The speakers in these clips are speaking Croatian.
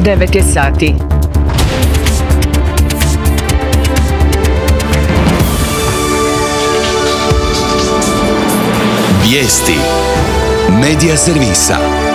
9 je sati. Vijesti Medija servisa.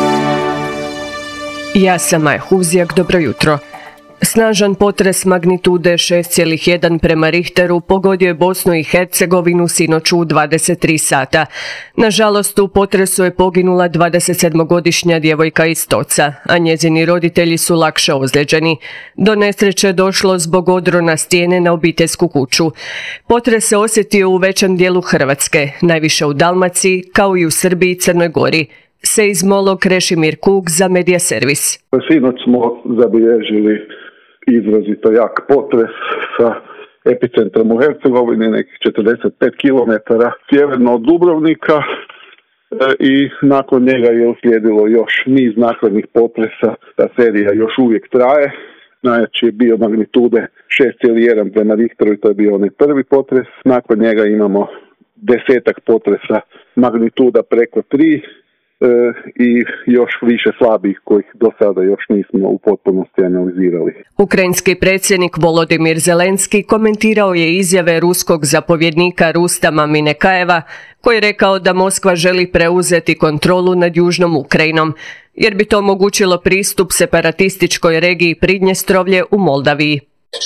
Ja sam Maja Huzijak, dobro jutro. Snažan potres magnitude 6,1 prema Richteru pogodio je Bosnu i Hercegovinu sinoć u 23 sata. Nažalost, u potresu je poginula 27-godišnja djevojka iz Stoca, a njezini roditelji su lakše ozlijeđeni. Do nesreće je došlo zbog odrona stijene na obiteljsku kuću. Potres se osjetio u većem dijelu Hrvatske, najviše u Dalmaciji, kao i u Srbiji i Crnoj Gori. Seizmolog Krešimir Kuk za Medija servis. Sinoć smo zabilježili izrazito jak potres sa epicentrom u Hercegovini, nekih 45 km sjeverno od Dubrovnika i nakon njega je uslijedilo još niz nakladnih potresa. Ta serija još uvijek traje. Najjači je bio magnitude 6,1 prema Richteru i to je bio onaj prvi potres. Nakon njega imamo 10 potresa magnituda preko 3 i još više slabih kojih do sada još nismo u potpunosti analizirali. Ukrajinski predsjednik Volodimir Zelenski komentirao je izjave ruskog zapovjednika Rustama Minekajeva koji je rekao da Moskva želi preuzeti kontrolu nad južnom Ukrajinom, jer bi to omogućilo pristup separatističkoj regiji Pridnjestrovlje u Moldaviji.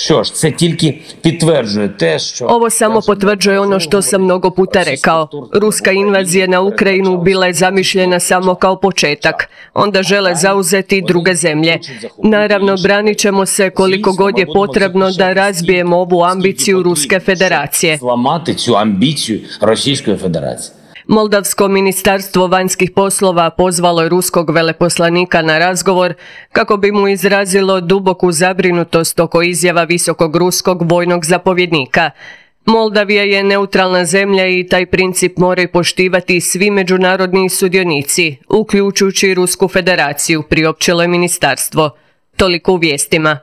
Ovo samo potvrđuje ono što sam mnogo puta rekao. Ruska invazija na Ukrajinu bila je zamišljena samo kao početak. Onda žele zauzeti druge zemlje. Naravno, branit ćemo se koliko god je potrebno da razbijemo ovu ambiciju Ruske federacije. Moldavsko ministarstvo vanjskih poslova pozvalo je ruskog veleposlanika na razgovor kako bi mu izrazilo duboku zabrinutost oko izjava visokog ruskog vojnog zapovjednika. Moldavija je neutralna zemlja i taj princip moraju poštivati svi međunarodni sudionici, uključujući Rusku federaciju, priopćilo je ministarstvo. Toliko u vijestima.